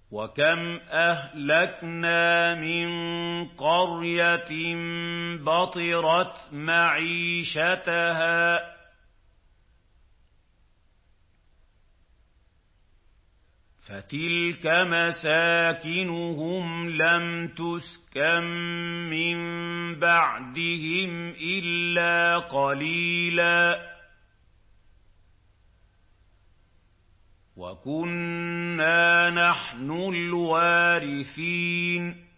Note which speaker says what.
Speaker 1: وَكَمْ أَهْلَكْنَا مِن قَرْيَةٍ بَطِرَتْ مَعِيشَتَهَا فَتِلْكَ مَسَاكِنُهُمْ لَمْ تُسْكَن مِّن بَعْدِهِمْ إِلَّا قَلِيلًا وَكُنَّا نَحْنُ الْوَارِثِينَ